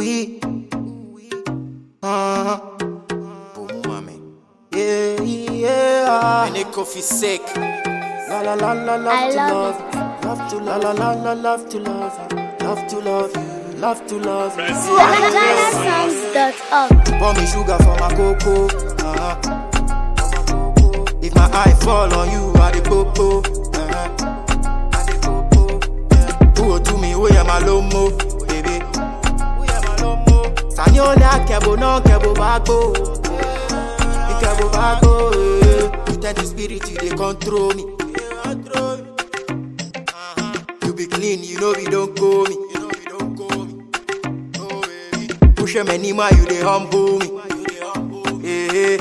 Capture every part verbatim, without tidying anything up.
wee. Uh-huh. Boom, mommy. Yeah, yeah. And it coffee sick. La la la la, love I to love love you. Love to la la la la, love to love you. Love to love you. Love to love you. Ghana songs dot org. Pour me sugar for my cocoa. Uh-huh. If my eye fall on you, I the popo. Uh-huh. I the popo. Yeah. Who to me, who am I lomo, baby? Who am I lomo? Sanyola kebo no kebo bago. Kebo bago. You tell the spirit you they control me. You be clean, you know we don't call me. You know we don't call me. Oh baby. Push them anymore, you they humble me. Yeah.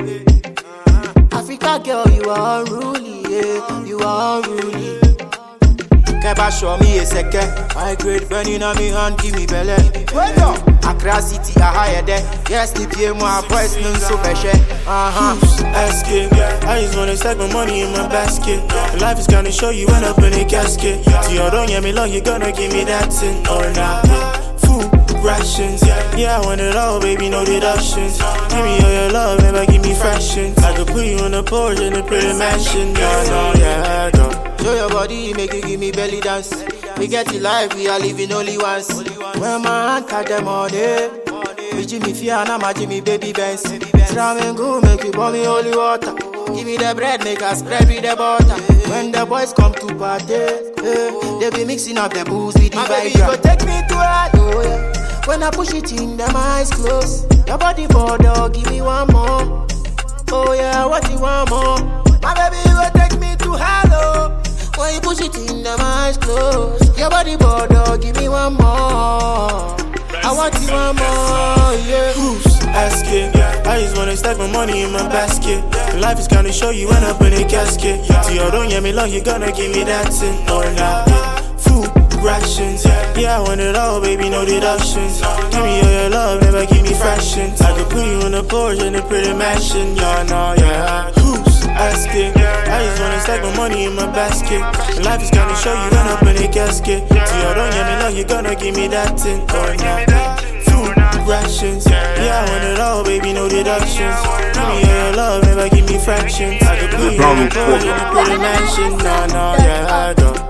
Africa girl, you are unruly, yeah. You are unruly. Keba show me a second. I grade burning on me hand, give me belly. Wake up. Accra City, I higher there. Yes, the P M, my boys, none so special. Uh-huh. Asking, I just wanna stack my money in my basket. Life is gonna show you end up in a casket. So you don't get me long, you gonna give me that thing or not. Food rations, yeah, I want it all, baby, no deductions. Give me all your love, never give me fractions. I could put you on the porch in a pretty mansion. Yeah, no, yeah, no. Show your body, make you give me belly dance. We get it life, we are living only once. When my hand cut them all day. We Jimmy Fiana, my Jimmy baby Benz. Stram and go, make you pour me holy water. Give me the bread, make us spread with the butter. When the boys come to party, eh, they be mixing up the booze with the vibe. Go take me to hell, oh yeah. When I push it in, them eyes close. Your body border, give me one more. Oh yeah, what you want more? My baby, go take me to hell, oh. When you push it in, them eyes closed. Your body border, give me one more. I want you one more, yeah. Who's asking? I just wanna stack my money in my basket. Life is gonna show you end up in a casket. So you don't get me long, you gonna give me that thing or not. Food rations, yeah, I want it all, baby, no deductions. Give me all your love, never give me fractions. I could put you on the porch in a pretty mansion, yeah, no, yeah. Who's asking? I just wanna stack my money in my basket. Life is gonna show you end up in a casket. So you don't get me long, you gonna give me that thing or not. Food rations, yeah, I want it all, baby, no deductions. Give me all your love, never give me fractions. I could put you on the porch in a pretty mansion, no, no, yeah, I don't.